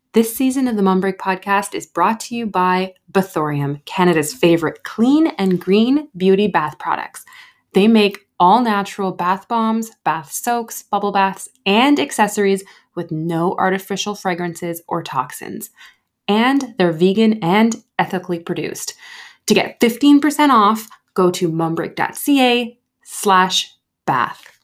This season of the Mum Break podcast is brought to you by Bathorium, Canada's favorite clean and green beauty bath products. They make all-natural bath bombs, bath soaks, bubble baths, and accessories with no artificial fragrances or toxins. And they're vegan and ethically produced. To get 15% off, go to mumbreak.ca/bath.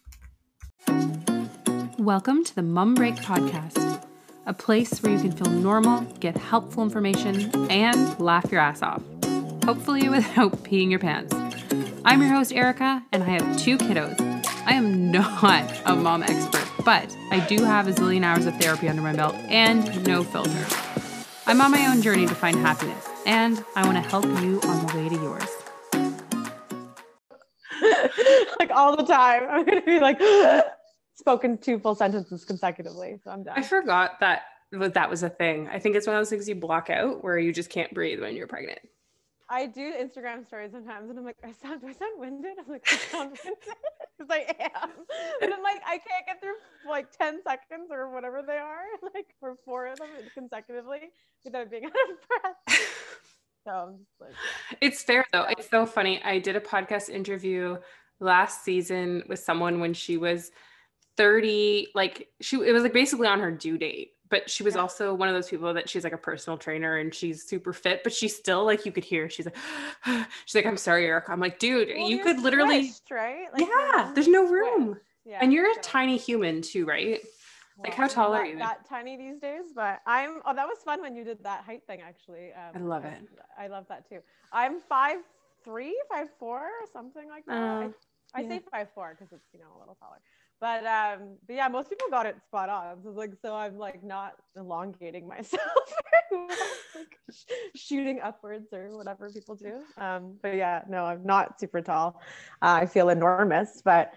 Welcome to the Mum Break podcast, a place where you can feel normal, get helpful information, and laugh your ass off. Hopefully without peeing your pants. I'm your host, Erica, and I have 2 kiddos. I am not a mom expert, but I do have a zillion hours of therapy under my belt and no filter. I'm on my own journey to find happiness, and I want to help you on the way to yours. Like all the time. I'm going to be like, spoken 2 full sentences consecutively. So I'm done. I forgot that was a thing. I think it's one of those things you block out where you just can't breathe when you're pregnant. I do Instagram stories sometimes and I'm like, do I sound winded? I'm like, I sound winded because I am. And I'm like, I can't get through like 10 seconds or whatever they are, like for 4 of them consecutively without being out of breath. So I'm just like, yeah. It's fair though. It's so funny. I did a podcast interview last season with someone when she was 30, it was like basically on her due date, but she was also one of those people that she's like a personal trainer and she's super fit, but she's still like, you could hear, she's like, I'm sorry, Erica. I'm like, dude, well, you could literally, right? Like, yeah, there's no room. Yeah, and you're a tiny human too, right? Like how tall are you? That tiny these days, but that was fun when you did that height thing actually. I love it. I love that too. I'm 5'3", 5'4", something like that. I say 5'4" because it's, a little taller. But yeah, most people got it spot on. So I'm like not elongating myself, like shooting upwards or whatever people do. But yeah, no, I'm not super tall. I feel enormous, but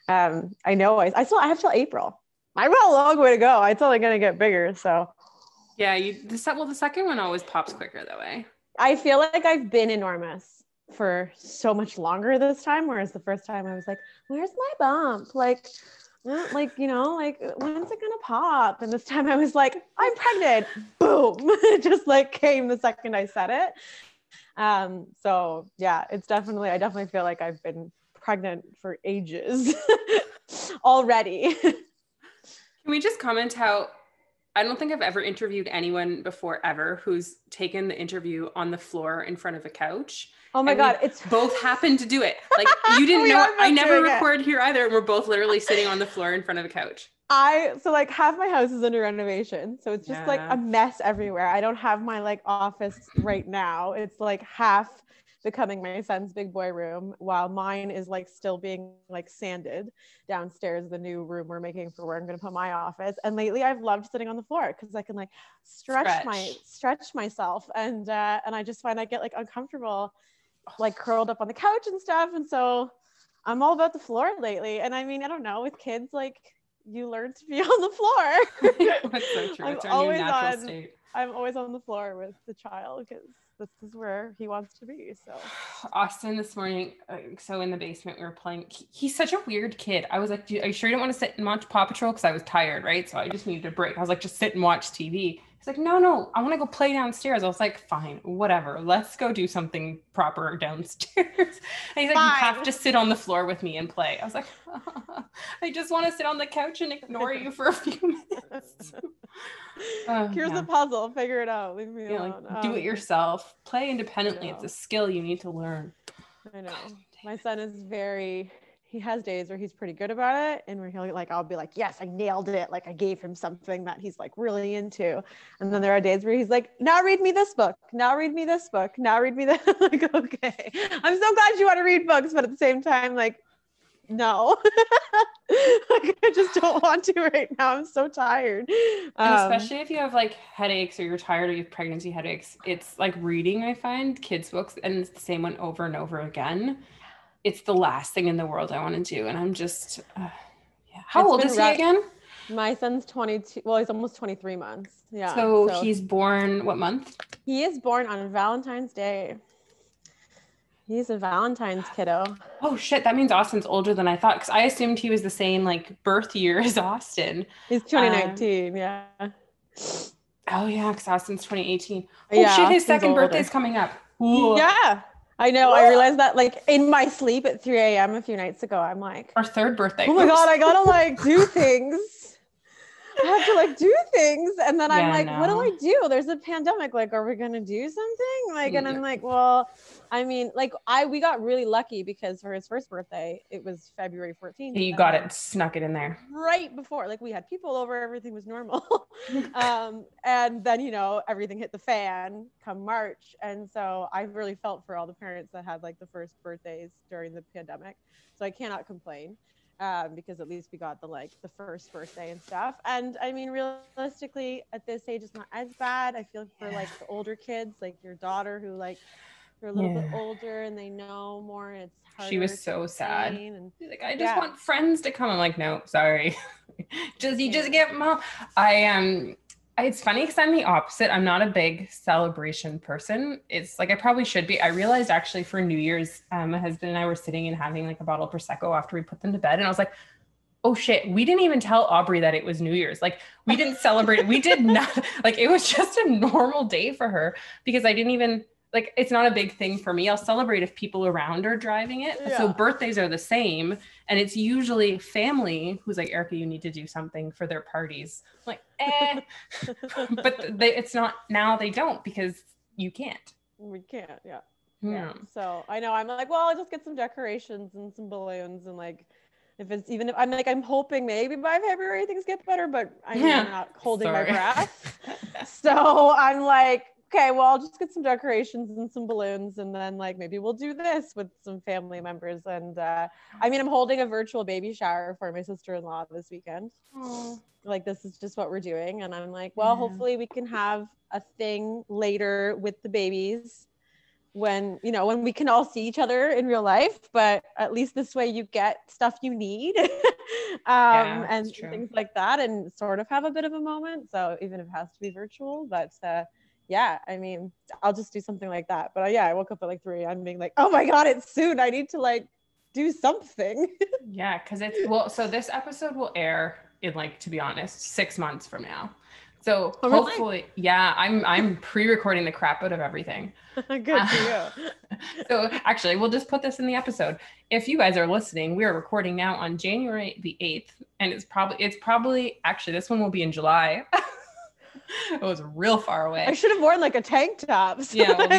I know I have till April. I've got a long way to go. It's only going to get bigger. So yeah, the second one always pops quicker that way. I feel like I've been enormous for so much longer this time, whereas the first time I was like, where's my bump? Like when's it gonna pop? And this time I was like, I'm pregnant. Boom. It just like came the second I said it. So yeah, I definitely feel like I've been pregnant for ages already. Can we just comment how I don't think I've ever interviewed anyone before ever who's taken the interview on the floor in front of a couch. Oh my God. It's both happened to do it. Like you didn't know, I never recorded here either. And we're both literally sitting on the floor in front of a couch. So like half my house is under renovation. So it's just like a mess everywhere. I don't have my like office right now. It's like half becoming my son's big boy room while mine is like still being like sanded downstairs, the new room we're making for where I'm going to put my office. And lately I've loved sitting on the floor because I can like stretch myself and I just find I get like uncomfortable like curled up on the couch and stuff. And so I'm all about the floor lately. And I mean, I don't know, with kids, like you learn to be on the floor. That's so true. It's our new natural state. I'm always on the floor with the child because this is where he wants to be. So Austin this morning, so in the basement, we were playing. He's such a weird kid. I was like, are you sure you don't want to sit and watch Paw Patrol? Because I was tired, right? So I just needed a break. I was like, just sit and watch TV. He's like, no, I want to go play downstairs. I was like, fine, whatever. Let's go do something proper downstairs. And he's like, you have to sit on the floor with me and play. I was like, I just want to sit on the couch and ignore you for a few minutes. Here's the puzzle. Figure it out. Leave me alone. Like, do it yourself. Play independently. It's a skill you need to learn. I know. My son is he has days where he's pretty good about it and where I'll be like, yes, I nailed it. Like I gave him something that he's like really into. And then there are days where he's like, now read me this book. Now read me this book. Now read me that. Like, okay. I'm so glad you want to read books, but at the same time, like, no. Like, I just don't want to right now. I'm so tired. And especially if you have like headaches or you're tired or you have pregnancy headaches, it's like reading, I find kids books, and it's the same one over and over again. It's the last thing in the world I want to do. And I'm just, How old is he again? My son's 22. Well, he's almost 23 months. Yeah. So he's born what month? He is born on Valentine's Day. He's a Valentine's kiddo. Oh shit, that means Austin's older than I thought, because I assumed he was the same like birth year as Austin. He's 2019, yeah. Oh yeah, because Austin's 2018. Oh Yeah, shit, his Austin's second older. birthday's coming up. Ooh. Yeah, I know. I realized that like in my sleep at 3 a.m. a few nights ago, I'm like, Our third birthday. oh my God, I gotta like do things. I have to like do things. And then I'm like, what do I do? There's a pandemic. Like, are we gonna do something? Like, and I'm like, well, I mean, like we got really lucky because for his first birthday, it was February 14th. You got it, snuck it in there. Right before, like we had people over, everything was normal. And then, you know, everything hit the fan come March. And so I really felt for all the parents that had like the first birthdays during the pandemic. So I cannot complain. Because at least we got the first birthday and stuff. And I mean, realistically, at this age, it's not as bad. I feel for like the older kids, like your daughter, who like they're a little bit older and they know more. And it's harder. She was so sad. And she's like, I just want friends to come. I'm like, no, sorry. just get mom. It's funny because I'm the opposite. I'm not a big celebration person. It's like I probably should be. I realized actually for New Year's, my husband and I were sitting and having like a bottle of Prosecco after we put them to bed. And I was like, oh shit, we didn't even tell Aubrey that it was New Year's. Like we didn't celebrate. We did not, like it was just a normal day for her because I didn't even, like, it's not a big thing for me. I'll celebrate if people around are driving it. Yeah. So birthdays are the same. And it's usually family who's like, Erica, you need to do something for their parties. I'm like, but it's not, now they don't because you can't. We can't, yeah. So I know, I'm like, well, I'll just get some decorations and some balloons and like, if I'm hoping maybe by February things get better, but I'm not holding my breath. So I'm like, okay, well, I'll just get some decorations and some balloons and then like maybe we'll do this with some family members. And I mean, I'm holding a virtual baby shower for my sister-in-law this weekend. Aww. Like this is just what we're doing. And I'm like, well, hopefully we can have a thing later with the babies when we can all see each other in real life, but at least this way you get stuff you need and things like that and sort of have a bit of a moment. So even if it has to be virtual, but I mean, I'll just do something like that. But I woke up at like 3. I'm being like, oh my God, it's soon. I need to like do something. Yeah. Cause so this episode will air in like, to be honest, 6 months from now. So hopefully, I'm pre-recording the crap out of everything. Good for you. So actually, we'll just put this in the episode. If you guys are listening, we are recording now on January the 8th, and it's probably actually this one will be in July. It was real far away. I should have worn like a tank top. So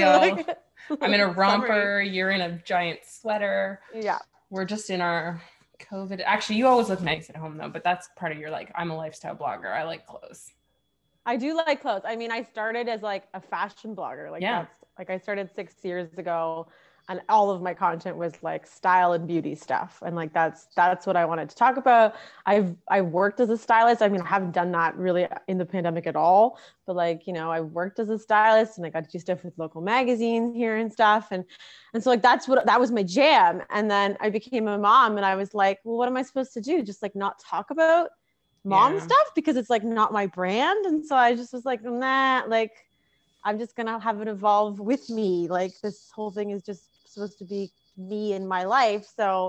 I'm in a romper. You're in a giant sweater. Yeah. We're just in our COVID. Actually, you always look nice at home though, but that's part of your like, I'm a lifestyle blogger. I like clothes. I do like clothes. I mean, I started as like a fashion blogger. That's like I started 6 years ago and all of my content was like style and beauty stuff. And like, that's what I wanted to talk about. I worked as a stylist. I mean, I haven't done that really in the pandemic at all, but like, I worked as a stylist and I got to do stuff with local magazines here and stuff. And so like, that was my jam. And then I became a mom and I was like, well, what am I supposed to do? Just like not talk about mom stuff because it's like not my brand. And so I just was like, nah, like I'm just gonna have it evolve with me. Like this whole thing is just supposed to be me in my life. So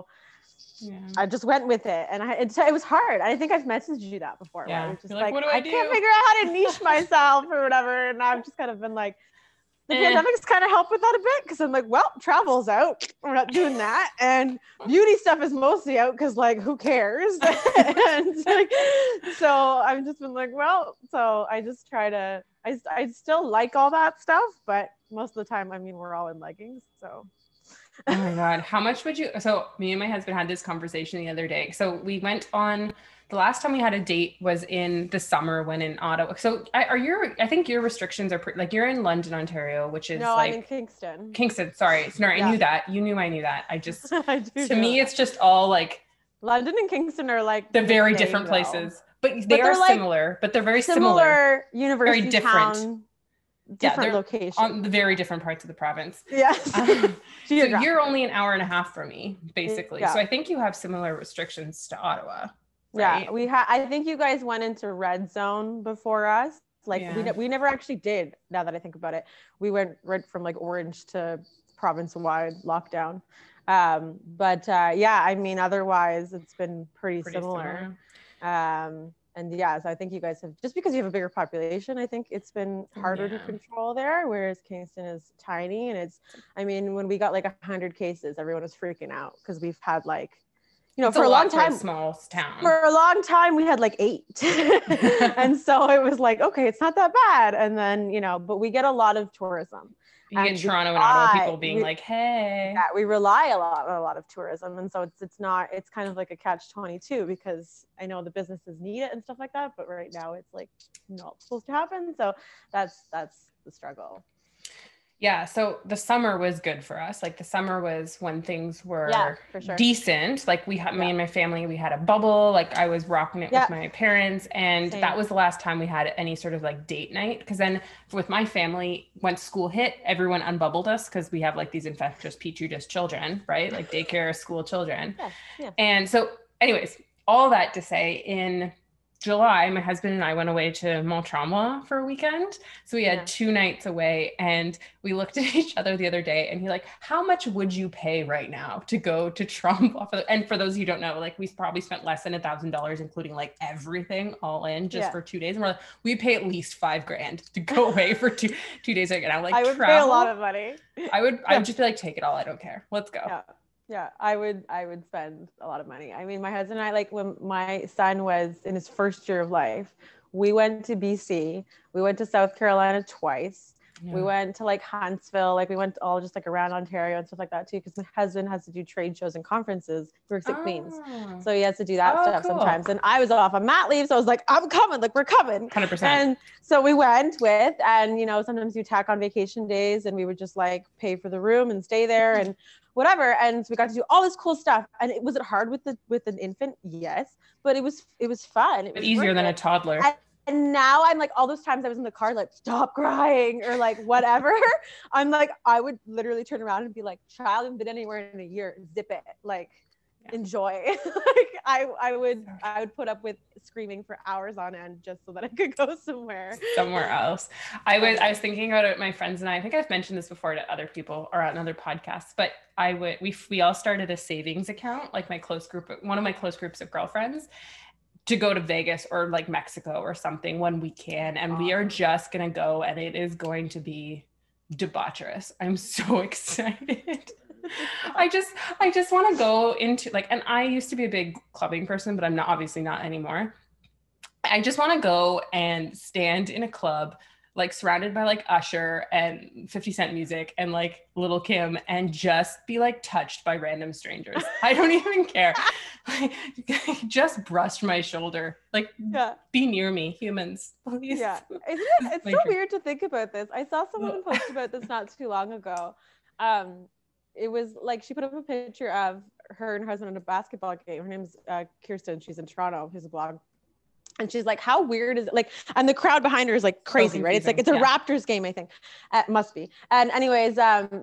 I just went with it. And it was hard. I think I've messaged you that before. Yeah. Where it's just like, what do I can't figure out how to niche myself or whatever. And I've just kind of been like, the pandemic's kind of helped with that a bit because I'm like, well, travel's out. We're not doing that. And beauty stuff is mostly out because like, who cares? And like, so I've just been like, well, so I just try to, I still like all that stuff, but most of the time, I mean, we're all in leggings. So. Oh my God. How much would you, so me and my husband had this conversation the other day. So we went on, the last time we had a date was in the summer when in Ottawa. So I think your restrictions are like you're in London, Ontario, which is I'm in Kingston. Kingston. Sorry. I knew that. You knew I knew that. I just, to me, it's just all like. London and Kingston are like. The very different places, but they are like similar, but they're very similar. University very different. Town, different locations. On the very different parts of the province. Yes. So you're only an hour and a half from me, basically. Yeah. So I think you have similar restrictions to Ottawa. Right? Yeah, I think you guys went into red zone before us. Like we never actually did. Now that I think about it, we went right from like orange to province-wide lockdown. I mean, otherwise it's been pretty similar. And yeah, so I think you guys have, just because you have a bigger population, I think it's been harder to control there, whereas Kingston is tiny. And I mean, when we got like 100 cases, everyone was freaking out because we've had like, for a long time, small town. For a long time, we had like 8. And so it was like, okay, it's not that bad. And then, but we get a lot of tourism. You get Toronto and Ottawa people being like, hey. Yeah, we rely a lot of tourism. And so it's kind of like a catch-22, because I know the businesses need it and stuff like that, but right now it's like not supposed to happen. So that's the struggle. Yeah, so the summer was good for us. Like the summer was when things were for sure. decent. Like me and my family, we had a bubble. Like I was rocking it with my parents, and that was the last time we had any sort of like date night. Because then with my family, once school hit, everyone unbubbled us because we have like these infectious petri dish children, right? Like daycare school children. Yeah. And so, anyways, all that to say, in July, my husband and I went away to Montremois for a weekend. So we had 2 nights away, and we looked at each other the other day, and he's like, how much would you pay right now to go to Toronto? And for those of you who don't know, like we probably spent less than $1,000, including like everything all in just for 2 days. And we're like, we pay at least $5,000 to go away for two days. And I'm like, I would pay a lot of money. I would just be like, take it all. I don't care. Let's go. Yeah, I would spend a lot of money. I mean, my husband and I, like when my son was in his first year of life, we went to BC, we went to South Carolina twice. Yeah. We went to like Huntsville, like we went all just like around Ontario and stuff like that too, because my husband has to do trade shows and conferences. He works at Queen's, so he has to do that stuff sometimes. And I was off on mat leave, so I was like, I'm coming, like we're coming, 100%. And so we went and sometimes you tack on vacation days, and we would just like pay for the room and stay there and whatever. And so we got to do all this cool stuff. And was it hard with an infant? Yes, but it was fun. It was easier than a toddler. And now I'm like, all those times I was in the car, like, stop crying or like whatever. I'm like, I would literally turn around and be like, child, haven't been anywhere in a year. Zip it. Like, enjoy. Like I would put up with screaming for hours on end just so that I could go somewhere else. I was thinking about it. My friends and I think I've mentioned this before to other people or on other podcasts, but we all started a savings account, like one of my close groups of girlfriends, to go to Vegas or like Mexico or something when we can. And we are just going to go, and it is going to be debaucherous. I'm so excited. I just want to go into like, and I used to be a big clubbing person, but I'm obviously not anymore. I just want to go and stand in a club, like surrounded by like Usher and 50 Cent music and like Lil' Kim, and just be like touched by random strangers. I don't even care. Like, just brush my shoulder. Like, be near me, humans, please. Yeah, it's so weird to think about this. I saw someone post about this not too long ago. It was like she put up a picture of her and her husband at a basketball game. Her name's Kirsten. She's in Toronto. She's a blog. And she's like, how weird is it? Like, and the crowd behind her is like crazy, right? It's like, it's a Raptors game, I think. Must be. And anyways,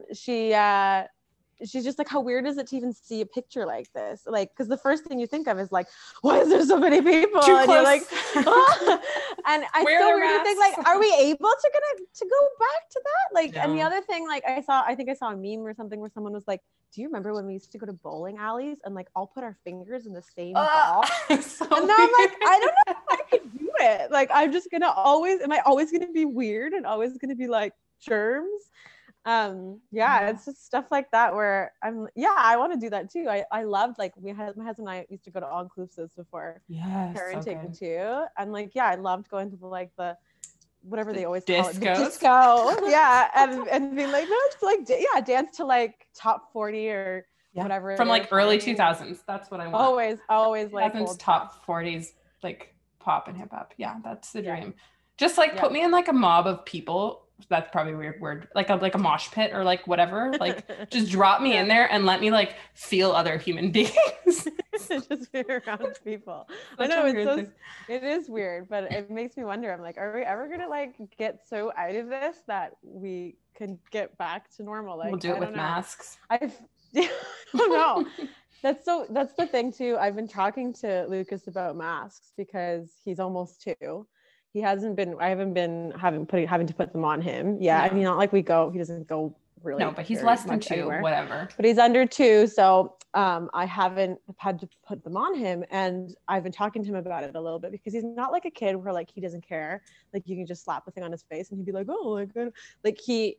she's just like, how weird is it to even see a picture like this? Like, because the first thing you think of is like, why is there so many people? Too and close. You're like, oh. And I so weird to think, like, are we able to go back to that? Like, and the other thing, like I think I saw a meme or something where someone was like, do you remember when we used to go to bowling alleys and like all put our fingers in the same ball? So and now I'm like, I don't know if I could do it. Like, I'm just am I always gonna be weird and always gonna be like germs? It's just stuff like that where I want to do that too. I loved, like, my husband and I used to go to all inclusives before parenting too. And like, I loved going to the whatever they always call it, disco. And being like, no, it's like, dance to like top 40 or whatever. From like early 2000s. That's what I want. Always like top 40s, like pop and hip hop. Yeah, that's the dream. Just like put me in like a mob of people. That's probably a weird word, like a mosh pit or like whatever, like just drop me in there and let me like feel other human beings. Just be around people. I know it is weird, but it makes me wonder. I'm like, are we ever gonna like get so out of this that we can get back to normal? Like, we'll do it with masks. I don't know. That's the thing too. I've been talking to Lucas about masks because he's almost 2. I haven't been having to put them on him. Yeah. No. I mean, not like he doesn't go really. No, but he's very less than much 2, anywhere. whatever. But he's under 2, so I haven't had to put them on him, and I've been talking to him about it a little bit because he's not like a kid where like he doesn't care, like you can just slap the thing on his face and he'd be like, oh my god, like he's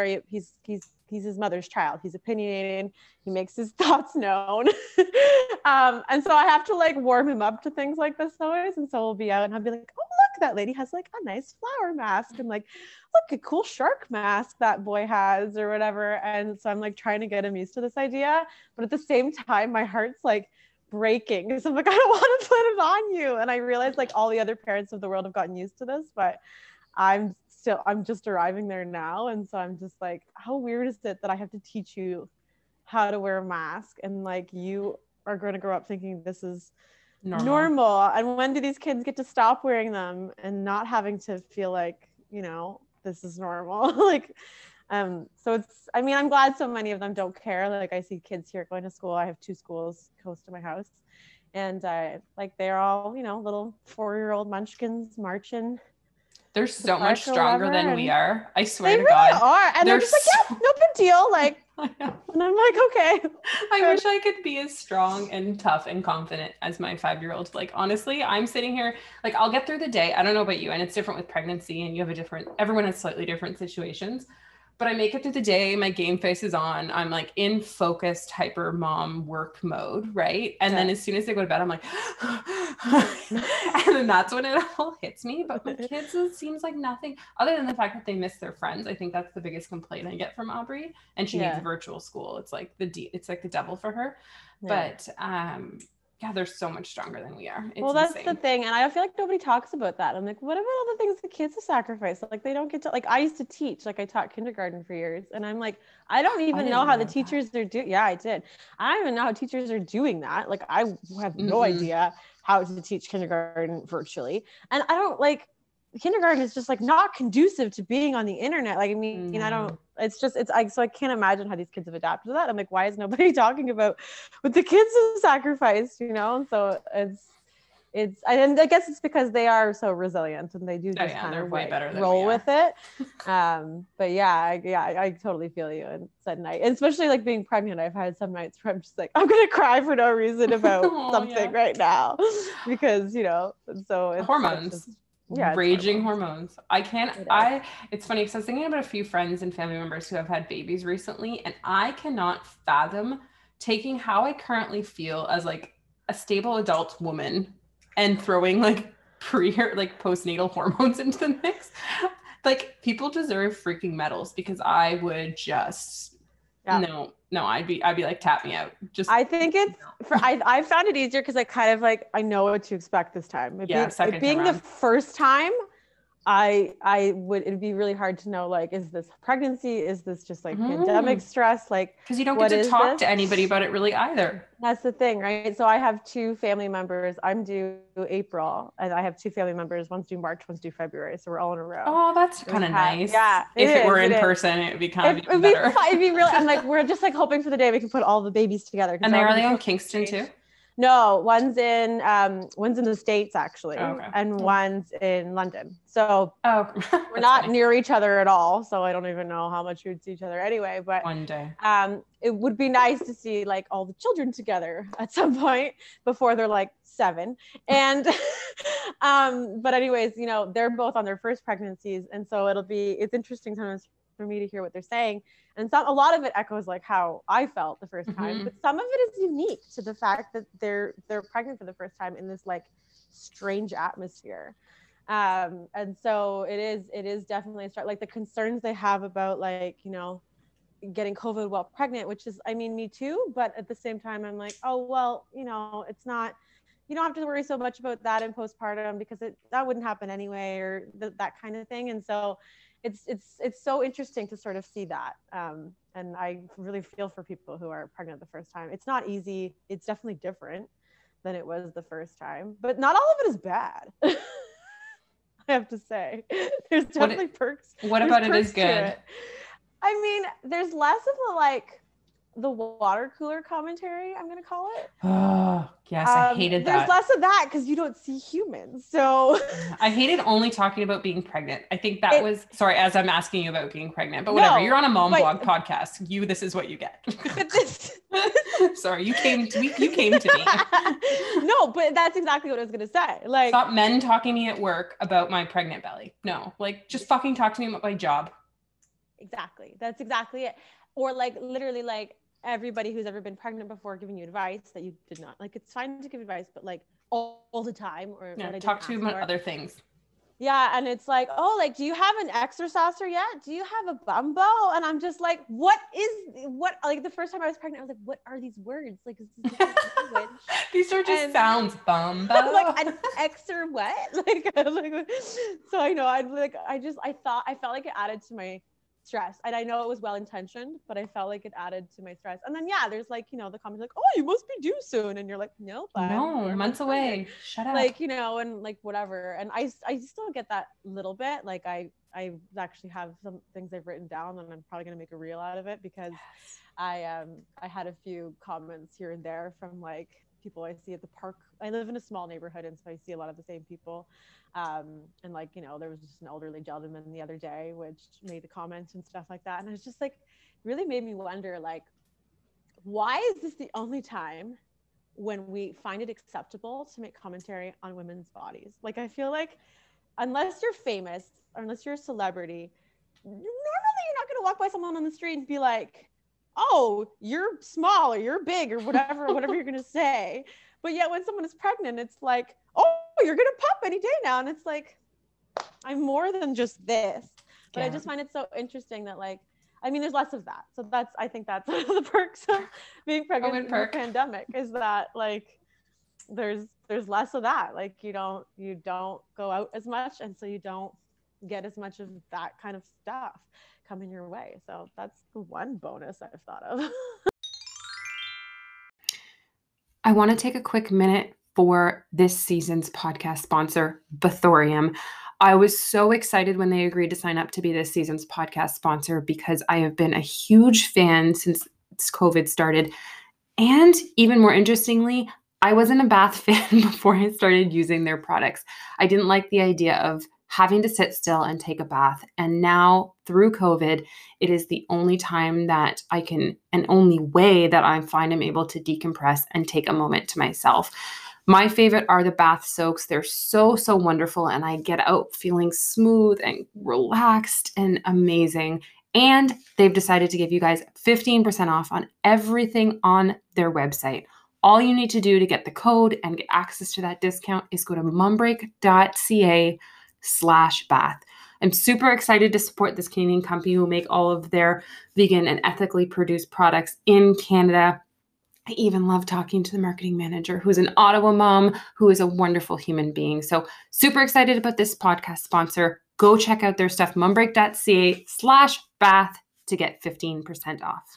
his mother's child. He's opinionated. He makes his thoughts known. And so I have to like warm him up to things like this always. And so we'll be out and I'll be like, oh, look, that lady has like a nice flower mask. And like, look, a cool shark mask that boy has or whatever. And so I'm like trying to get him used to this idea. But at the same time, my heart's like breaking because I'm like, I don't want to put it on you. And I realize like all the other parents of the world have gotten used to this, but I'm just arriving there now. And so I'm just like, how weird is it that I have to teach you how to wear a mask? And like, you are going to grow up thinking this is normal. And when do these kids get to stop wearing them and not having to feel like, you know, this is normal? Like, so it's, I mean, I'm glad so many of them don't care. Like I see kids here going to school. I have 2 schools close to my house. And like, they're all, you know, little 4-year-old munchkins marching. They're so much stronger than we are. I swear to God. They really are. And they're just like, yeah, no big deal. Like, and I'm like, okay. I wish I could be as strong and tough and confident as my 5-year-old. Like, honestly, I'm sitting here, like, I'll get through the day. I don't know about you. And it's different with pregnancy and you have everyone has slightly different situations. But I make it through the day. My game face is on. I'm like in focused hyper mom work mode, right? And then as soon as they go to bed, I'm like, and then that's when it all hits me. But my kids, it seems like nothing other than the fact that they miss their friends. I think that's the biggest complaint I get from Aubrey. And she needs virtual school. It's like the devil for her. Yeah. But yeah, they're so much stronger than we are. It's well, that's insane. The thing. And I feel like nobody talks about that. I'm like, what about all the things the kids have sacrificed? Like they don't get to, like, I used to teach, like I taught kindergarten for years. And I'm like, I don't even know how the teachers are doing. Yeah, I did. I don't even know how teachers are doing that. Like I have no idea how to teach kindergarten virtually. And I don't like, kindergarten is just like not conducive to being on the internet. Like, I mean, so I can't imagine how these kids have adapted to that. I'm like, why is nobody talking about what the kids have sacrificed, you know? And so it's, and I guess it's because they are so resilient and they do just kind of way better than roll with it. But I totally feel you. And it's at night, and especially like being pregnant, I've had some nights where I'm just like, I'm going to cry for no reason about something right now because, you know, so it's hormones. Raging hormones. It's funny because I was thinking about a few friends and family members who have had babies recently, and I cannot fathom taking how I currently feel as like a stable adult woman and throwing like postnatal hormones into the mix. Like people deserve freaking medals because I would just no, I'd be like, tap me out. Just I think it's I found it easier because I kind of like, I know what to expect this time. It being the first time, it'd be really hard to know, like, is this pregnancy? Is this just like pandemic stress? Like, because you don't get to talk to anybody about it really either. That's the thing, right? So I have 2 family members. I'm due April, and I have 2 family members. One's due March, one's due February. So we're all in a row. Oh, that's kind of nice. Yeah. If it were in person, it would be kind of even better. It'd be really, I'm like, we're just like hoping for the day we can put all the babies together. And are they on Kingston too? No, one's in the States actually, and one's in London. So we're not near each other at all. So I don't even know how much we would see each other anyway. But one day, it would be nice to see like all the children together at some point before they're like 7. And but anyways, you know, they're both on their first pregnancies, and so it's interesting sometimes for me to hear what they're saying. And a lot of it echoes like how I felt the first time, but some of it is unique to the fact that they're pregnant for the first time in this like strange atmosphere. And so it is definitely like the concerns they have about, like, you know, getting COVID while pregnant, which is, I mean, me too, but at the same time, I'm like, oh, well, you know, it's not, you don't have to worry so much about that in postpartum because that wouldn't happen anyway, or that kind of thing. And so it's so interesting to sort of see that. And I really feel for people who are pregnant the first time. It's not easy. It's definitely different than it was the first time, but not all of it is bad. I have to say, there's definitely perks. What about it is good? I mean, there's less of a the water cooler commentary, I'm gonna call it. Oh, yes, I hated that. There's less of that because you don't see humans. So I hated only talking about being pregnant. I think that was, sorry, as I'm asking you about being pregnant, but whatever. You're on a mom blog podcast. This is what you get. Sorry, you came to me. No, but that's exactly what I was gonna say. Like, stop men talking to me at work about my pregnant belly. No, like just fucking talk to me about my job. Exactly. That's exactly it. Or like literally like everybody who's ever been pregnant before giving you advice that you did not like. It's fine to give advice, but like all the time, or talk to you about other things. Yeah, and it's like, oh, like, do you have an exerciser yet? Do you have a bumbo? And I'm just like, what? Like the first time I was pregnant, I was like, what are these words? Like, is this language? These are just sounds, bumbo. Like an X or what? Like, so I know I felt like it added to my stress, and I know it was well intentioned, but I felt like it added to my stress. And then there's like, the comments like, oh, you must be due soon, and you're like, nope, no, months away, shut up, like, and like whatever. And I still get that little bit. Like I actually have some things I've written down, and I'm probably gonna make a reel out of it, because I had a few comments here and there from like people I see at the park. I live in a small neighborhood, and so I see a lot of the same people. And like, there was just an elderly gentleman the other day which made the comments and stuff like that, and it's just like really made me wonder, like, why is this the only time when we find it acceptable to make commentary on women's bodies? Like, I feel like unless you're famous or unless you're a celebrity, normally you're not going to walk by someone on the street and be like, oh, you're small or you're big or whatever you're going to say. But yet when someone is pregnant, it's like, oh, you're going to pop any day now. And it's like, I'm more than just this. But I just find it so interesting that, like, I mean, there's less of that. So I think that's one of the perks of being pregnant in the pandemic, is that like, there's less of that. Like, you don't go out as much. And so you don't get as much of that kind of stuff coming your way. So that's the one bonus I've thought of. I want to take a quick minute for this season's podcast sponsor, Bathorium. I was so excited when they agreed to sign up to be this season's podcast sponsor, because I have been a huge fan since COVID started. And even more interestingly, I wasn't a bath fan before I started using their products. I didn't like the idea of having to sit still and take a bath. And now through COVID, it is the only time that I can, and only way that I find I'm able to decompress and take a moment to myself. My favorite are the bath soaks. They're so, so wonderful. And I get out feeling smooth and relaxed and amazing. And they've decided to give you guys 15% off on everything on their website. All you need to do to get the code and get access to that discount is go to mumbreak.ca/bath. I'm super excited to support this Canadian company who make all of their vegan and ethically produced products in Canada. I even love talking to the marketing manager, who's an Ottawa mom, who is a wonderful human being. So super excited about this podcast sponsor. Go check out their stuff, mumbreak.ca/bath, to get 15% off.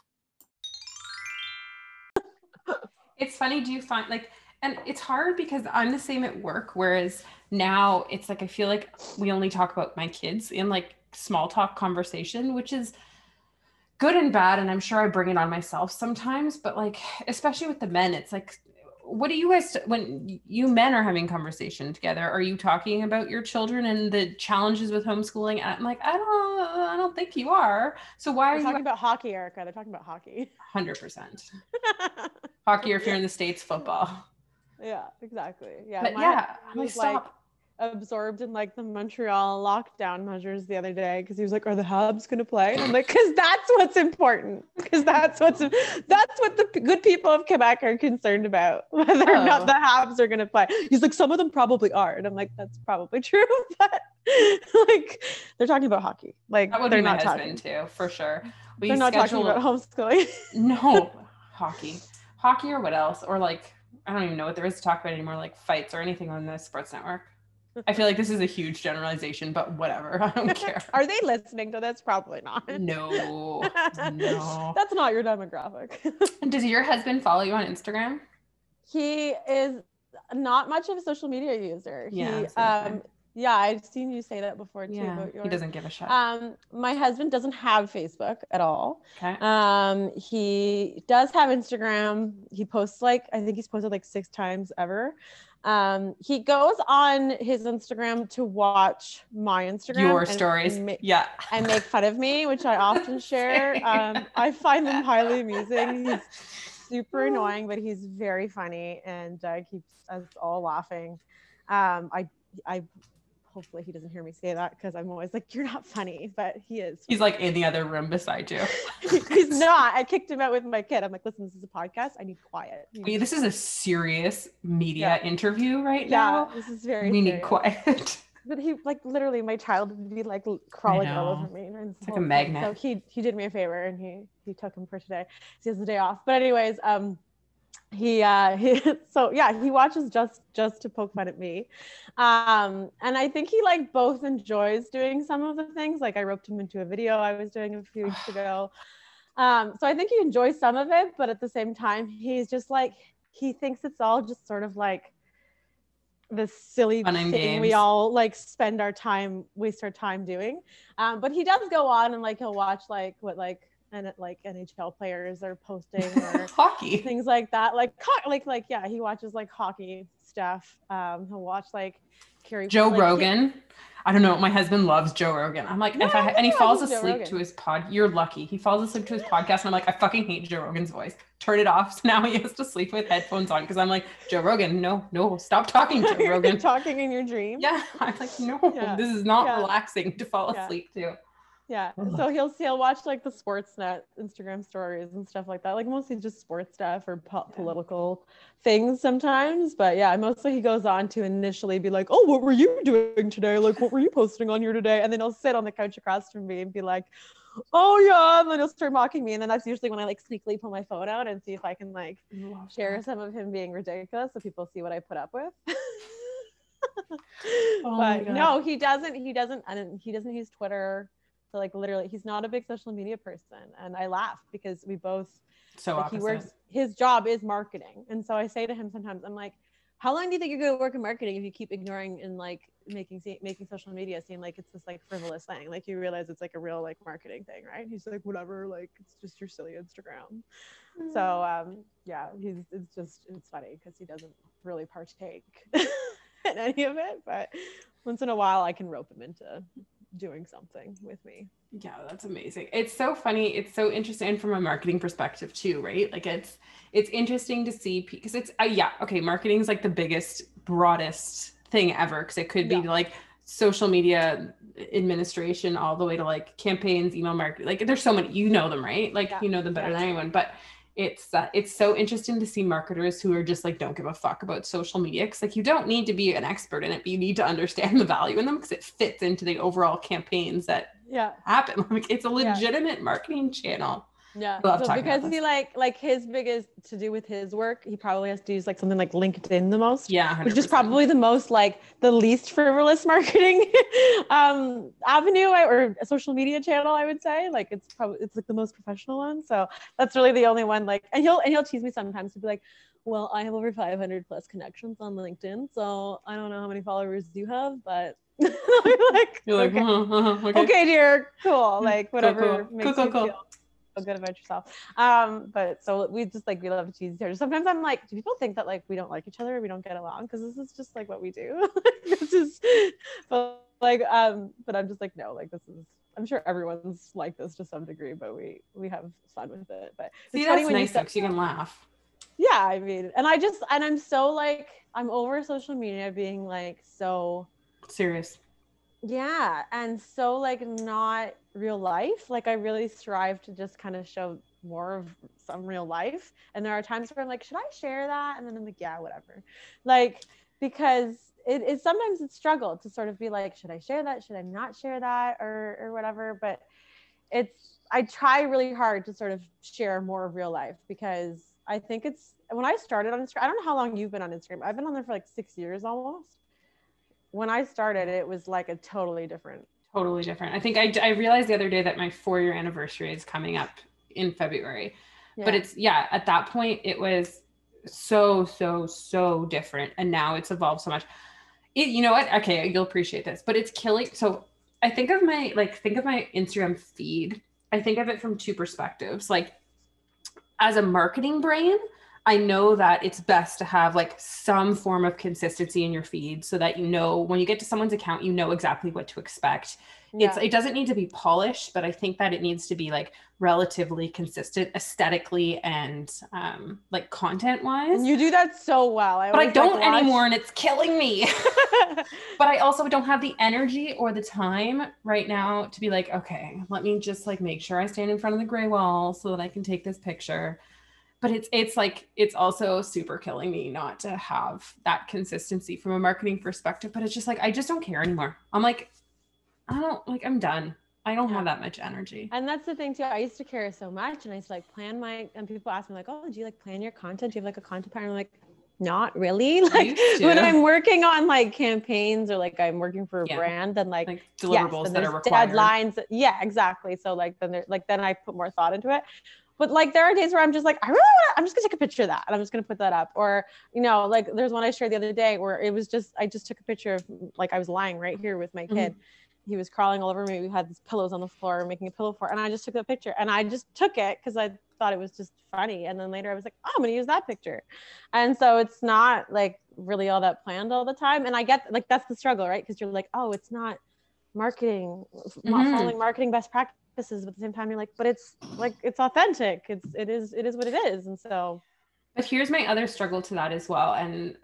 It's funny, do you find like, and it's hard because I'm the same at work, whereas now it's like, I feel like we only talk about my kids in like small talk conversation, which is good and bad. And I'm sure I bring it on myself sometimes, but like, especially with the men, it's like, what do you guys, when you men are having conversation together, are you talking about your children and the challenges with homeschooling? And I'm like, I don't think you are. So why are you talking about hockey, Erica? They're talking about hockey. 100%. Hockey, or if you're in the States, football. Yeah, exactly. Yeah. But yeah, he was like absorbed in like the Montreal lockdown measures the other day, because he was like, are the Habs going to play? And I'm like, because that's what's important. Because that's what the good people of Quebec are concerned about, whether or not the Habs are going to play. He's like, some of them probably are. And I'm like, that's probably true. But like, they're talking about hockey. Like, that would they're be my not husband too, for sure. They're not talking about homeschooling. No, hockey or what else? Or like, I don't even know what there is to talk about anymore, like fights or anything on the sports network. I feel like this is a huge generalization, but whatever. I don't care. Are they listening to this? Probably not. No. That's not your demographic. Does your husband follow you on Instagram? He is not much of a social media user. Yeah, Yeah, I've seen you say that before too. Yeah, About yours. he doesn't give a shit. My husband doesn't have Facebook at all. Okay. He does have Instagram. He posts like, I think he's posted like 6 times ever. He goes on his Instagram to watch my Instagram. Your stories. Yeah. And make fun of me, which I often share. I find them highly amusing. He's super annoying, but he's very funny and keeps us all laughing. I hopefully he doesn't hear me say that because I'm always like, you're not funny, but he is. He's like in the other room beside you. He's not. I kicked him out with my kid. I'm like, listen, this is a podcast. I need quiet. This is a serious media interview right now. This is very We serious. need quiet. But he, like, literally, my child would be like crawling all over me. And it's like a magnet. So he did me a favor and he took him for today. He has the day off. But anyways, he watches just to poke fun at me. And I think he like both enjoys doing some of the things. Like I roped him into a video I was doing a few weeks ago. So I think he enjoys some of it, but at the same time, he's just like, he thinks it's all just sort of like this silly thing we all like waste our time doing. But he does go on and like he'll watch like what like NHL players are posting or hockey things like that. Yeah, he watches like hockey stuff. He'll watch like Joe Rogan. I don't know. My husband loves Joe Rogan. I'm like, and he falls asleep to his pod. You're lucky. He falls asleep to his podcast, and I'm like, I fucking hate Joe Rogan's voice. Turn it off. So now he has to sleep with headphones on because I'm like, Joe Rogan, no, stop talking, Joe Rogan. Talking in your dream. Yeah, I'm like, no, this is not relaxing to fall asleep to. Yeah. So he'll watch like the Sportsnet Instagram stories and stuff like that. Like mostly just sports stuff or political things sometimes. But yeah, mostly he goes on to initially be like, oh, what were you doing today? Like, what were you posting on here today? And then he'll sit on the couch across from me and be like, oh yeah. And then he'll start mocking me. And then that's usually when I like sneakily pull my phone out and see if I can like share some of him being ridiculous so people see what I put up with. But no, he doesn't use Twitter. So like literally he's not a big social media person. And I laugh because we both his job is marketing. And so I say to him sometimes, I'm like, how long do you think you're going to work in marketing if you keep ignoring and like making social media seem like it's this like frivolous thing? Like you realize it's like a real like marketing thing, right? He's like, whatever, like it's just your silly Instagram. So it's funny because he doesn't really partake in any of it, but once in a while I can rope him into doing something with me. Yeah, that's amazing. It's so funny. It's so interesting. And from a marketing perspective too, right? Like it's interesting to see because it's marketing is like the biggest, broadest thing ever because it could be like social media administration all the way to like campaigns, email marketing. Like there's so many, you know them, right? Like you know them better than anyone, but it's so interesting to see marketers who are just like don't give a fuck about social media because like you don't need to be an expert in it, but you need to understand the value in them because it fits into the overall campaigns that happen. Like it's a legitimate marketing channel. Yeah. So because he like his biggest to do with his work, he probably has to use like something like LinkedIn the most. Yeah. 100%. Which is probably the most like the least frivolous marketing avenue or social media channel, I would say. Like it's like the most professional one. So that's really the only one like and he'll tease me sometimes to be like, well, I have over 500 plus connections on LinkedIn. So I don't know how many followers you have, but you're like, okay, dear, cool. Like whatever makes you feel good about yourself. But so we love to tease each other. Sometimes I'm like, do people think that like we don't like each other or we don't get along? Because this is just like what we do. But I'm just like, no, like this is, I'm sure everyone's like this to some degree, but we have fun with it. But see, that's nice because you can laugh. Yeah, I mean, and I'm so like, I'm over social media being like so serious. Yeah, and so like not real life. Like I really strive to just kind of show more of some real life. And there are times where I'm like, should I share that? And then I'm like, yeah, whatever. Like because it sometimes it's struggle to sort of be like, should I share that? Should I not share that or whatever? But I try really hard to sort of share more of real life because I think when I started on Instagram, I don't know how long you've been on Instagram. I've been on there for like 6 years almost. When I started, it was like a totally different. I think I realized the other day that my 4-year anniversary is coming up in February, but it's at that point it was so different. And now it's evolved so much. You know what? Okay, you'll appreciate this, but it's killing. So I think of my Instagram feed. I think of it from two perspectives. Like as a marketing brain, I know that it's best to have like some form of consistency in your feed so that you know when you get to someone's account, you know exactly what to expect. Yeah. It doesn't need to be polished, but I think that it needs to be like relatively consistent aesthetically and like content wise. And you do that so well. But I don't anymore, and it's killing me. But I also don't have the energy or the time right now to be like, okay, let me just like make sure I stand in front of the gray wall so that I can take this picture. But it's like, it's also super killing me not to have that consistency from a marketing perspective. But it's just like, I just don't care anymore. I'm like, I'm done. I don't have that much energy. And that's the thing too. I used to care so much, and I used to like plan and people ask me like, oh, do you like plan your content? Do you have like a content plan? I'm like, not really. Like when I'm working on like campaigns or like I'm working for a brand, then like deliverables that are required. Deadlines. Yeah, exactly. So like then I put more thought into it. But like there are days where I'm just like, I'm just gonna take a picture of that and I'm just gonna put that up. Or, like there's one I shared the other day where it was just, I just took a picture of like I was lying right here with my kid. He was crawling all over me. We had these pillows on the floor, making a pillow fort. And I just took the picture and I just took it because I thought it was just funny. And then later I was like, oh, I'm going to use that picture. And so it's not like really all that planned all the time. And I get like, that's the struggle, right? Because you're like, oh, it's not marketing, not following marketing best practices. But at the same time, you're like, but it's like, it's authentic. It is what it is. And so. But here's my other struggle to that as well. And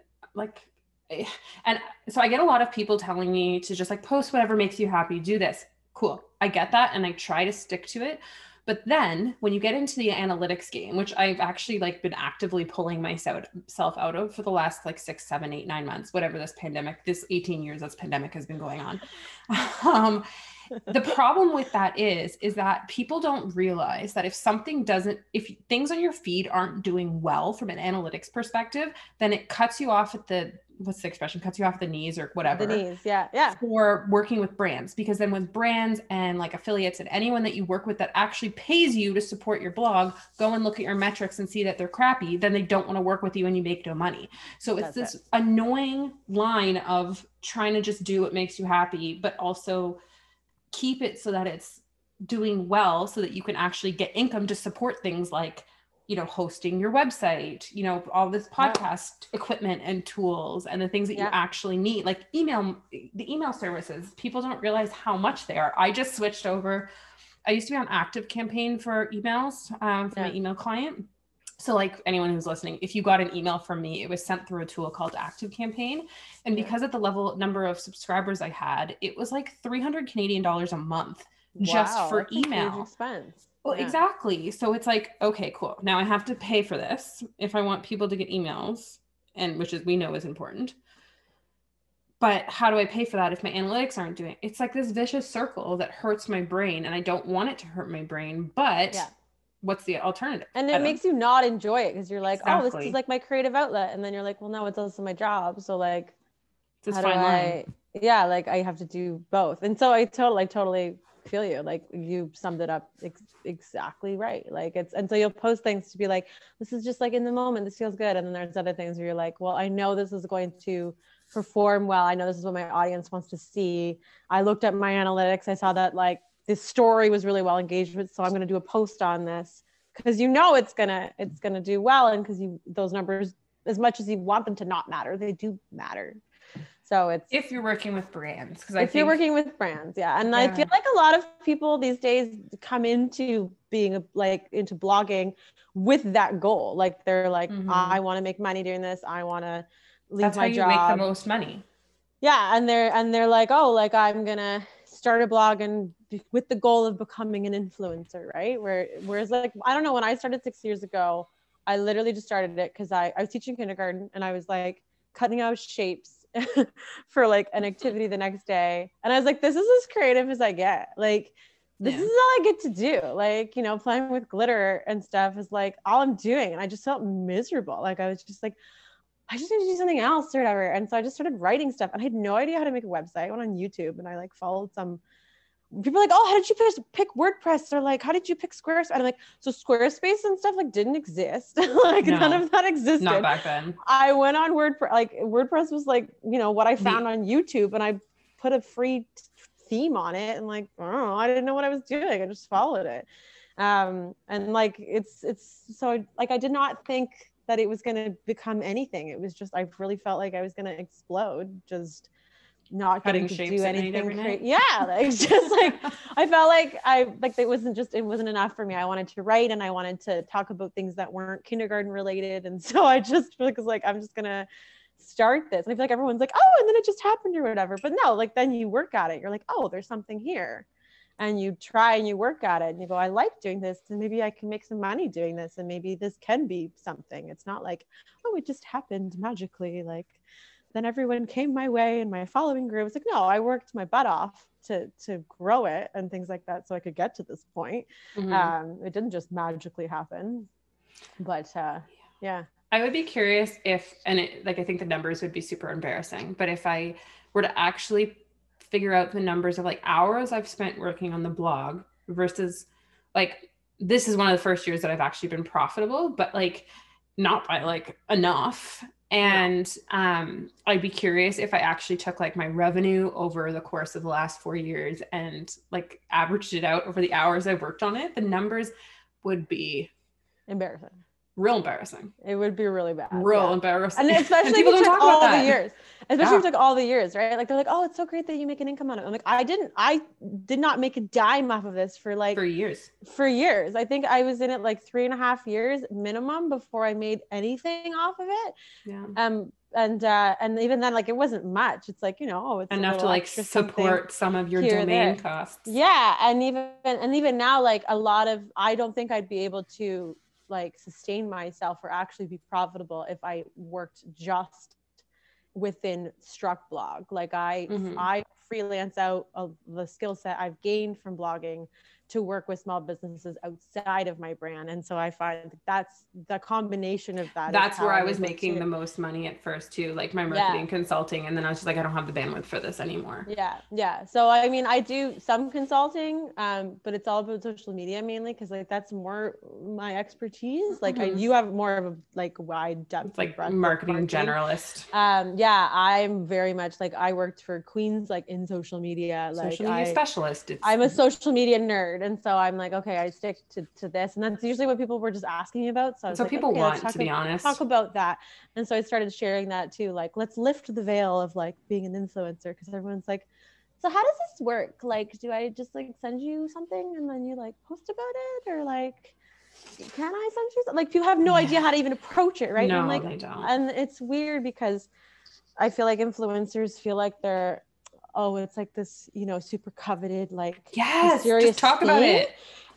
so I get a lot of people telling me to just like post whatever makes you happy, do this. Cool. I get that. And I try to stick to it. But then when you get into the analytics game, which I've actually like been actively pulling myself out of for the last like 6, 7, 8, 9 months, whatever this 18 years this pandemic has been going on. The problem with that is that people don't realize that if things on your feed aren't doing well from an analytics perspective, then it cuts you off at what's the expression? Cuts you off the knees or whatever. The knees, yeah. For working with brands, because then with brands and like affiliates and anyone that you work with that actually pays you to support your blog, go and look at your metrics and see that they're crappy, then they don't want to work with you and you make no money. So it's this annoying line of trying to just do what makes you happy, but also keep it so that it's doing well so that you can actually get income to support things like, hosting your website, all this podcast equipment and tools and the things that you actually need, like the email services. People don't realize how much they are. I just switched over. I used to be on ActiveCampaign for emails for my email client. So like anyone who's listening, if you got an email from me, it was sent through a tool called ActiveCampaign. And because of the number of subscribers I had, it was like 300 Canadian dollars a month just for email. A huge expense. Well, exactly. So it's like, okay, cool. Now I have to pay for this if I want people to get emails, and we know is important. But how do I pay for that if my analytics aren't doing it? It's like this vicious circle that hurts my brain, and I don't want it to hurt my brain, but what's the alternative? And it makes you not enjoy it because you're like, oh, this is like my creative outlet. And then you're like, well, no, it's also my job. So like, it's a fine line. Like I have to do both. And so I totally feel you. Like you summed it up exactly right. Like and so you'll post things to be like, this is just like in the moment, this feels good. And then there's other things where you're like, well, I know this is going to perform well. I know this is what my audience wants to see. I looked at my analytics. I saw that like this story was really well engaged with. So I'm going to do a post on this because it's going to do well. And because those numbers, as much as you want them to not matter, they do matter. So it's if you're working with brands, you're working with brands. Yeah. And I feel like a lot of people these days come into being into blogging with that goal. Like they're like, I want to make money doing this. I want to leave my job. Make the most money. Yeah. And they're like, oh, like I'm going to start a blog and with the goal of becoming an influencer. Right. Whereas like, I don't know, when I started 6 years ago, I literally just started it because I was teaching kindergarten and I was like cutting out shapes for like an activity the next day. And I was like, this is as creative as I get. Like, this is all I get to do. Like, playing with glitter and stuff is like all I'm doing. And I just felt miserable. Like, I was just like, I just need to do something else or whatever. And so I just started writing stuff and I had no idea how to make a website. I went on YouTube and I like followed some people are like, oh, how did you pick WordPress? Or like, how did you pick Squarespace? And I'm like, so Squarespace and stuff like didn't exist. Like none of that existed. Not back then. I went on WordPress. Like WordPress was like, what I found on YouTube, and I put a free theme on it, and like, I don't know, I didn't know what I was doing. I just followed it. And like, it's so like, I did not think that it was going to become anything. It was just, I really felt like I was going to explode, just not getting to do anything. Yeah. Like, just like, I felt like it wasn't enough for me. I wanted to write, and I wanted to talk about things that weren't kindergarten related. And so I just was like, I'm just going to start this. And I feel like everyone's like, oh, and then it just happened or whatever. But no, like, then you work at it. You're like, oh, there's something here. And you try and you work at it, and you go, I like doing this, and maybe I can make some money doing this, and maybe this can be something. It's not like, oh, it just happened magically. Like, then everyone came my way and my following grew. It's like, no, I worked my butt off to grow it and things like that, so I could get to this point. It didn't just magically happen. But yeah. I would be curious if, and I think the numbers would be super embarrassing, but if I were to actually figure out the numbers of like hours I've spent working on the blog versus like, this is one of the first years that I've actually been profitable, but like not by like enough. And I'd be curious if I actually took like my revenue over the course of the last 4 years and like averaged it out over the hours I worked on it, the numbers would be embarrassing. Real embarrassing. It would be really bad. Embarrassing. And especially if you took all the years. Especially if you took all the years, right? Like, they're like, oh, it's so great that you make an income on it. I'm like, I did not make a dime off of this for years. I think I was in it like 3.5 years minimum before I made anything off of it. Yeah. And even then, like, it wasn't much. It's like, it's enough to like support some of your domain costs. Yeah. And even now, like, I don't think I'd be able to like sustain myself or actually be profitable if I worked just within Struck blog. Like I freelance out of the skill set I've gained from blogging to work with small businesses outside of my brand. And so I find that's the combination of that. That's where I was making the most money at first too, like my marketing consulting. And then I was just like, I don't have the bandwidth for this anymore. Yeah. So, I mean, I do some consulting, but it's all about social media mainly. Cause like, that's more my expertise. Like you have more of a like wide depth, like marketing generalist. I'm very much like, I worked for Queens, like in social media, specialist. I'm a social media nerd. And so I'm like, okay, I stick to this. And that's usually what people were just asking me about. So people want, to be honest, talk about that. And so I started sharing that too. Like, let's lift the veil of like being an influencer. Cause everyone's like, so how does this work? Like, do I just like send you something and then you like post about it? Or like, can I send you something? Like, people have no idea how to even approach it. Right. No, and like, they don't. And it's weird because I feel like influencers feel like they're, oh, it's like this, super coveted, like, just talk about it.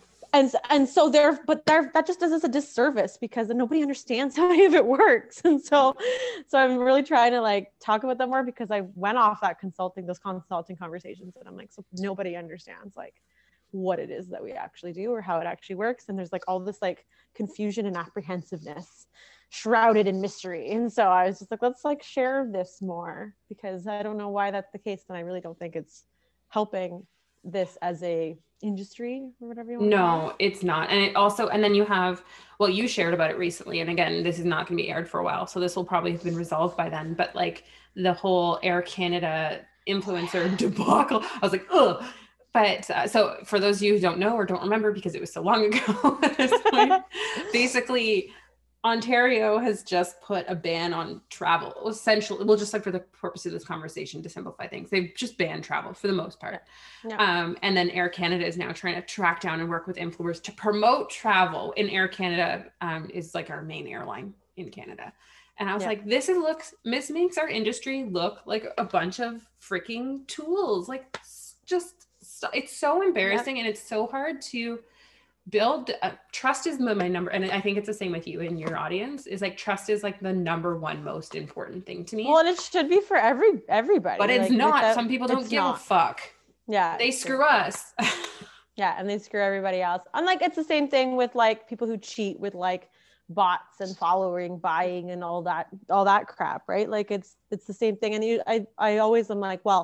And so that just does us a disservice because nobody understands how any of it works. And so I'm really trying to like talk about that more because I went off those consulting conversations, and I'm like, so nobody understands like what it is that we actually do or how it actually works. And there's like all this like confusion and apprehensiveness shrouded in mystery. And so I was just like, let's like share this more because I don't know why that's the case. And I really don't think it's helping this as a industry or whatever you want. No, it's not. And it also, and then you have, well, you shared about it recently. And again, this is not going to be aired for a while. So this will probably have been resolved by then, but like the whole Air Canada influencer debacle, I was like, ugh. But so for those of you who don't know or don't remember, because it was so long ago at this point, basically Ontario has just put a ban on travel. Essentially, well, just like for the purpose of this conversation, to simplify things, they've just banned travel for the most part. Yeah. And then Air Canada is now trying to track down and work with influencers to promote travel. And Air Canada is like our main airline in Canada. And I was like, this makes our industry look like a bunch of freaking tools. Like, just, it's so embarrassing and it's so hard to build. Trust is my number, and I think it's the same with you and your audience, is like trust is like the number one most important thing to me. Well, and it should be for everybody, but it's like, not. Some people don't give a fuck. Yeah, they screw us. Yeah, and they screw everybody else. And like, it's the same thing with like people who cheat with like bots and buying and all that crap, right? Like it's the same thing. And I always am like, well,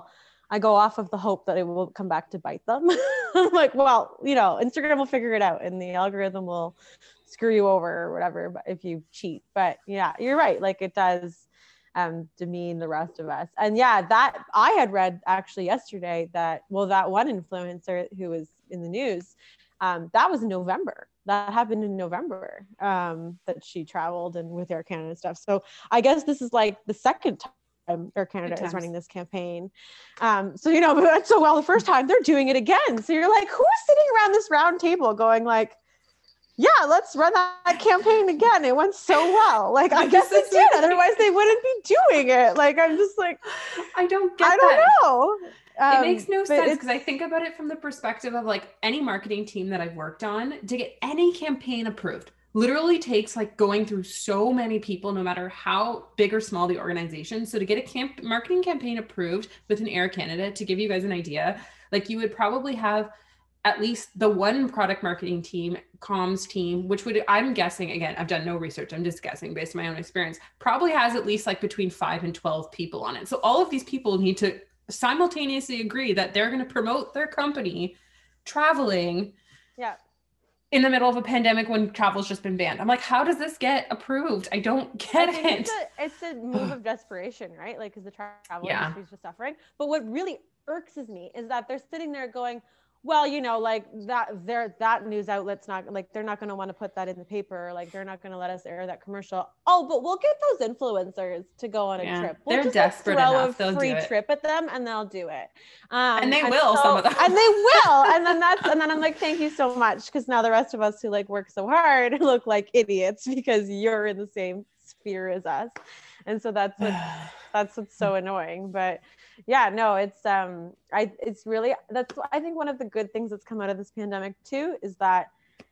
I go off of the hope that it will come back to bite them. I'm like, well, you know, Instagram will figure it out and the algorithm will screw you over or whatever, but if you cheat. But yeah, you're right. Like it does demean the rest of us. And yeah, that I had read actually yesterday that, well, that one influencer who was in the news, that was in November. That happened in November, that she traveled and with Air Canada stuff. So I guess this is like the second time Air Canada is running this campaign. So, you know, but so well, the first time they're doing it again. So you're like, who's sitting around this round table going like, yeah, let's run that campaign again. It went so well. Like, I guess it did. Otherwise they wouldn't be doing it. Like, I'm just like, I don't know. It makes no sense because I think about it from the perspective of like any marketing team that I've worked on, to get any campaign approved literally takes like going through so many people, no matter how big or small the organization. So to get a marketing campaign approved with an Air Canada, to give you guys an idea, like you would probably have at least the one product marketing team, comms team, which would, I'm guessing, again, I've done no research, I'm just guessing based on my own experience, probably has at least like between 5 and 12 people on it. So all of these people need to simultaneously agree that they're going to promote their company traveling in the middle of a pandemic when travel's just been banned. I'm like, how does this get approved? I don't get it. It's a move of desperation, right? Like, because the travel industry is just suffering. But what really irks me is that they're sitting there going, well, you know, like that news outlet's not like, they're not going to want to put that in the paper. Like, they're not going to let us air that commercial. Oh, but we'll get those influencers to go on a trip. We'll they're just desperate enough. They'll free trip at them and they'll do it. And they will, some of them. And they will. And then I'm like, thank you so much. Because now the rest of us who like work so hard look like idiots because you're in the same sphere as us. And so that's what's so annoying. But yeah, no, it's really, that's, I think one of the good things that's come out of this pandemic too, is that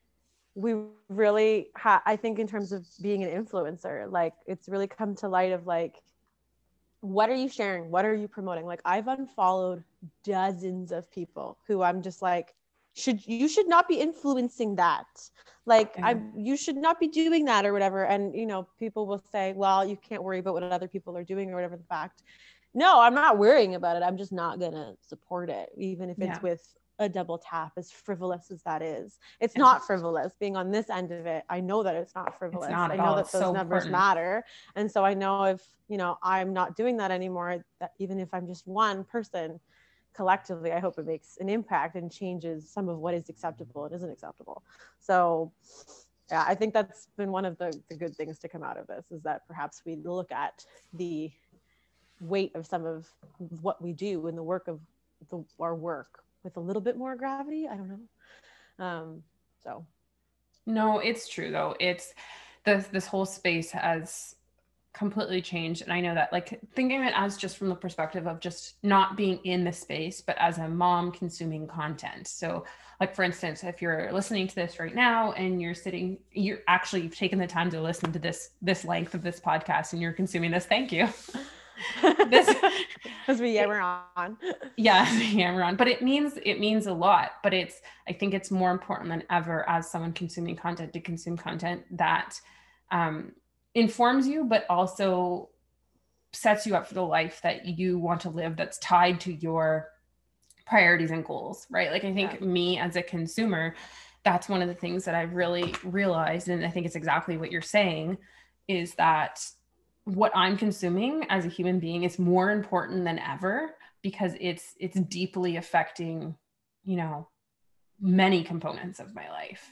we really I think in terms of being an influencer, like it's really come to light of like, what are you sharing? What are you promoting? Like I've unfollowed dozens of people who I'm just like, you should not be influencing that. Like you should not be doing that or whatever. And, you know, people will say, well, you can't worry about what other people are doing or whatever the fact. No, I'm not worrying about it. I'm just not going to support it, even if it's with a double tap, as frivolous as that is. It's not frivolous. Being on this end of it, I know that it's not frivolous. I know that those numbers matter. And so I know if, you know, I'm not doing that anymore, that even if I'm just one person, collectively, I hope it makes an impact and changes some of what is acceptable and isn't acceptable. So yeah, I think that's been one of the good things to come out of this, is that perhaps we look at the weight of some of what we do in the work of our work with a little bit more gravity. I don't know. So no, it's true though. It's this whole space has completely changed. And I know that, like, thinking of it as just from the perspective of just not being in the space, but as a mom consuming content. So like, for instance, if you're listening to this right now and you've taken the time to listen to this length of this podcast and you're consuming this, thank you. Because we yammer on. Yeah, yammer on. But it means a lot. But I think it's more important than ever as someone consuming content to consume content that informs you, but also sets you up for the life that you want to live, that's tied to your priorities and goals, right? Like I think me as a consumer, that's one of the things that I've really realized, and I think it's exactly what you're saying, is that what I'm consuming as a human being is more important than ever, because it's deeply affecting, you know, many components of my life.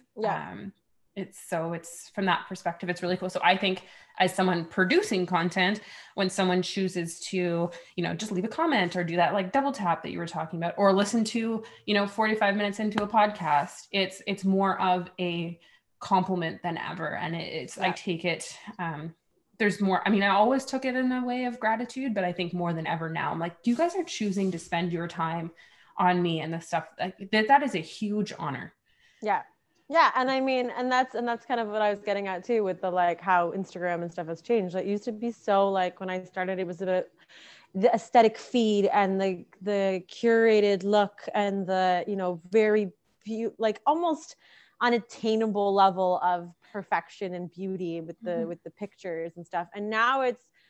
It's from that perspective, it's really cool. So I think as someone producing content, when someone chooses to, you know, just leave a comment or do that like double tap that you were talking about, or listen to, you know, 45 minutes into a podcast, it's more of a compliment than ever. And I take it, there's more, I mean, I always took it in a way of gratitude, but I think more than ever now, I'm like, you guys are choosing to spend your time on me and the stuff that is a huge honor. Yeah. And I mean, and that's kind of what I was getting at too, with the, like, how Instagram and stuff has changed. It used to be so, like, when I started, it was about the aesthetic feed and the curated look and the, you know, very like almost unattainable level of perfection and beauty with the pictures and stuff. And now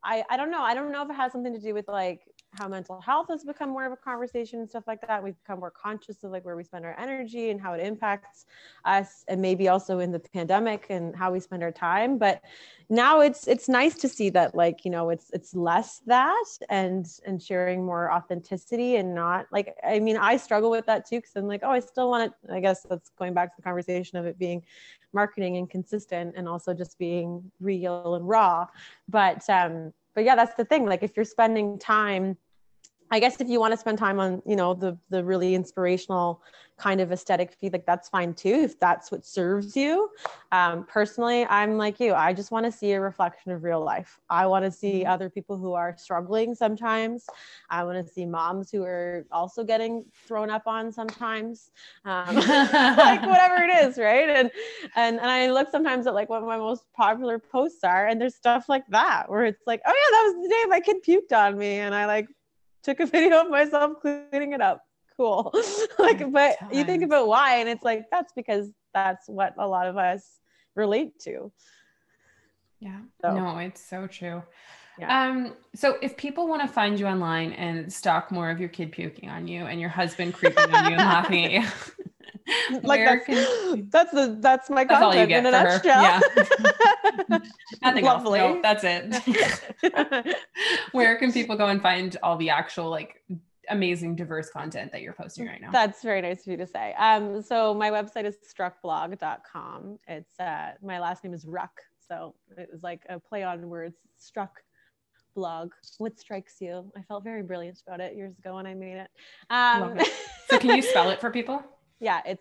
I don't know. I don't know if it has something to do with like how mental health has become more of a conversation and stuff like that. We've become more conscious of like where we spend our energy and how it impacts us, and maybe also in the pandemic and how we spend our time. But now it's nice to see that, like, you know, it's less that and sharing more authenticity, and not like, I mean, I struggle with that too, because I'm like, oh, I still want it. I guess that's going back to the conversation of it being marketing and consistent, and also just being real and raw. But yeah, that's the thing. Like, if you're spending time, I guess if you want to spend time on, you know, the really inspirational kind of aesthetic feed, like that's fine too, if that's what serves you. Personally, I'm like you. I just want to see a reflection of real life. I want to see other people who are struggling sometimes. I want to see moms who are also getting thrown up on sometimes, like whatever it is, right? And I look sometimes at like what my most popular posts are, and there's stuff like that where it's like, oh yeah, that was the day my kid puked on me, and I like took a video of myself cleaning it up. Cool. Like, but you think about why, and it's like, that's because that's what a lot of us relate to. Yeah. So, no, it's so true. Yeah. So if people want to find you online and stalk more of your kid puking on you and your husband creeping on you and laughing at you, like that's my content all you get in a nutshell. Yeah. Nothing Lovely. Else. No, that's it. Where can people go and find all the actual like amazing diverse content that you're posting right now? That's very nice of you to say. So my website is struckblog.com. It's my last name is Ruck, so it was like a play on words. Struck blog. What strikes you? I felt very brilliant about it years ago when I made it. Love it. So can you spell it for people? Yeah, it's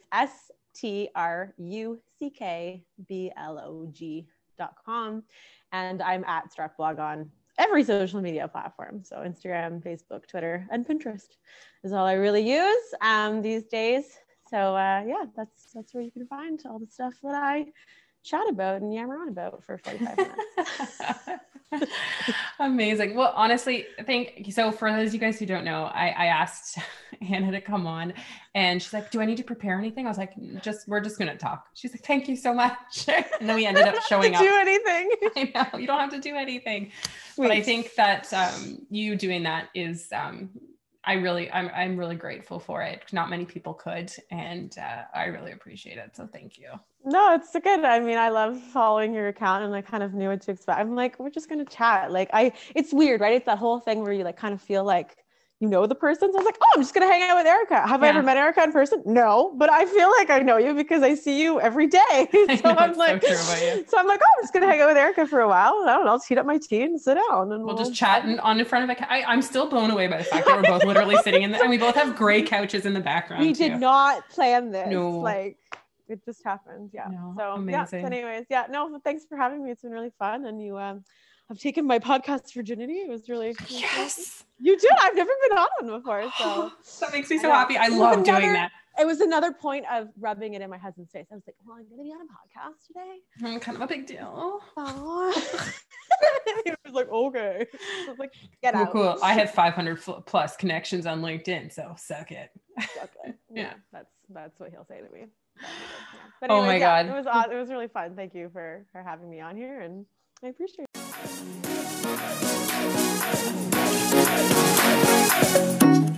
struckblog.com. And I'm at struckblog on every social media platform. So Instagram, Facebook, Twitter, and Pinterest is all I really use these days. So yeah, that's where you can find all the stuff that I chat about and yammer on about for 45 minutes. Amazing. Well, honestly, so for those of you guys who don't know, I asked Hannah to come on, and she's like, do I need to prepare anything? I was like, we're just going to talk. She's like, thank you so much. And then we ended up showing up. Do anything. I know, you don't have to do anything. Sweet. But I think that you doing that is, I'm really grateful for it. Not many people could, and I really appreciate it. So thank you. No, it's good. I mean, I love following your account, and I kind of knew what to expect. I'm like, we're just going to chat. Like it's weird, right? It's that whole thing where you like kind of feel like, you know, the person. So I was like, oh, I'm just going to hang out with Erica. Have I ever met Erica in person? No, but I feel like I know you because I see you every day. So I'm like, oh, I'm just going to hang out with Erica for a while. I don't know, I'll heat up my tea and sit down, and we'll just chat on in front of I'm still blown away by the fact that we're both literally sitting in and we both have gray couches in the background. We did not plan this. No. Like, it just happened. Yeah. No, so amazing. Yeah. So anyways, yeah. No, thanks for having me. It's been really fun, and you have taken my podcast virginity. It was really yes. You did. I've never been on one before, so that makes me so happy. I love doing that. It was another point of rubbing it in my husband's face. I was like, well, I'm going to be on a podcast today. Kind of a big deal. Oh. He was like, okay. I was like, get out. Cool. I have 500 plus connections on LinkedIn, so suck it. Suck it. Yeah. That's what he'll say to me. But anyways, oh my God. It was really fun. Thank you for having me on here, and I appreciate it.